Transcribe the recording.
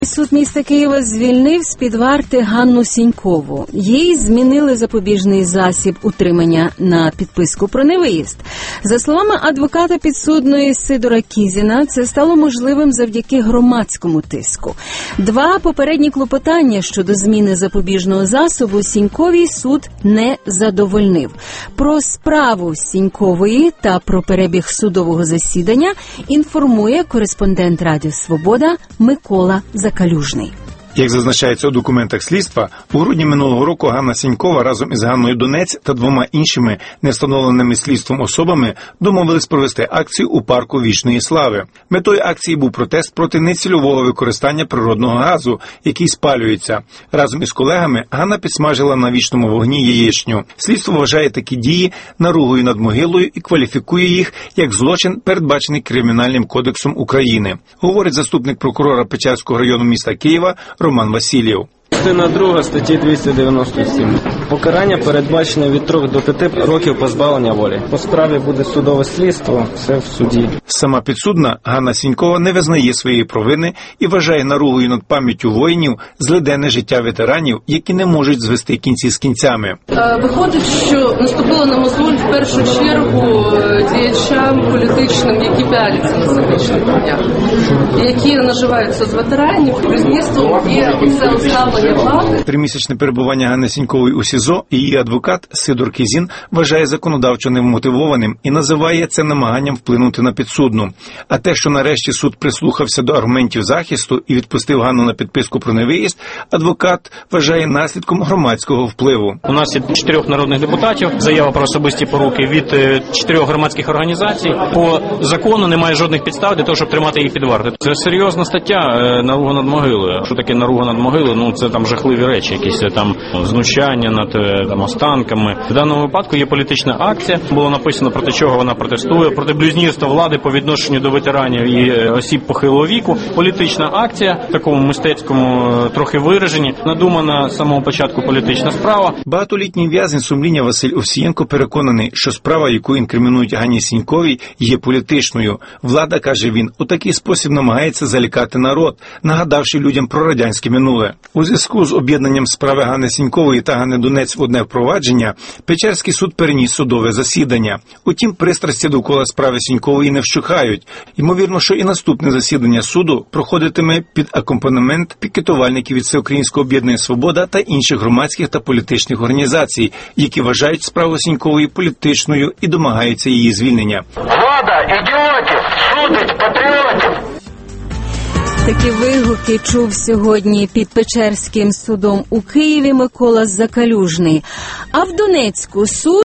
Суд міста Києва звільнив з-під варти Ганну Сінькову. Їй змінили запобіжний засіб утримання на підписку про невиїзд. За словами адвоката підсудної Сидора Кізіна, це стало можливим завдяки громадському тиску. 2 попередні клопотання щодо зміни запобіжного засобу Сіньковій суд не задовольнив. Про справу Сінькової та про перебіг судового засідання інформує кореспондент Радіо Свобода Микола Закалюжний. Як зазначається у документах слідства, у грудні минулого року Ганна Сінькова разом із Ганною Донець та 2 іншими невстановленими слідством особами домовились провести акцію у парку Вічної Слави. Метою акції був протест проти нецільового використання природного газу, який спалюється. Разом із колегами Ганна підсмажила на вічному вогні яєчню. Слідство вважає такі дії наругою над могилою і кваліфікує їх як злочин, передбачений Кримінальним кодексом України, говорить заступник прокурора Печерського району міста Києва Роман Васильєв. Частина 2 статті 297. Покарання передбачене від 3 до 5 років позбавлення волі. По справі буде судове слідство, все в суді. Сама підсудна Ганна Сінькова не визнає своєї провини і вважає наругою над пам'яттю воїнів злиденне життя ветеранів, які не можуть звести кінці з кінцями. Виходить, що наступило на мозоль в першу чергу діячам політичним, які піаряться на закричних днях, які наживаються з ветеранів, блюзнірством є це ослаблення влади. 3-місячне перебування Ганни Сінькової у СІЗО її адвокат Сидор Кізін вважає законодавчо немотивованим і називає це намаганням вплинути на підсудну. А те, що нарешті суд прислухався до аргументів захисту і відпустив Ганну на підписку про невиїзд, адвокат вважає наслідком громадського впливу. У нас є 4 народних депутатів, заява про особисті поруки від 4 громадських організацій. По закону немає жодних підстав для того, щоб тримати їх під вартою. Це серйозна стаття наруга над могилою. Що таке наруга над могилою? Ну, це там жахливі речі, якісь там знущання над там останками. В даному випадку є політична акція. Було написано, проти чого вона протестує, проти блюзнірства влади по відношенню до ветеранів і осіб похилого віку. Політична акція, в такому мистецькому трохи вираженні, надумана з самого початку політична справа. Багатолітній в'язень сумління Василь Овсієнко переконаний, що справа, яку інкримінують Ганні Сіньковій, є політичною. Влада, каже він, у такий спосіб намагається залякати народ, нагадавши людям про радянське минуле. У зв'язку з об'єднанням справи Ганни Сінькової та Ганни Донець в одне впровадження, Печерський суд переніс судове засідання. Утім, пристрасті довкола справи Сінькової не вщухають. Ймовірно, що і наступне засідання суду проходитиме під акомпанемент пікетувальників від Всеукраїнського об'єднання «Свобода» та інших громадських та політичних організацій, які вважають справу Сінькової політичною і домагаються її звільнення. Влада ідіотів судить патріотів. Такі вигуки чув сьогодні під Печерським судом у Києві Микола Закалюжний. А в Донецьку суд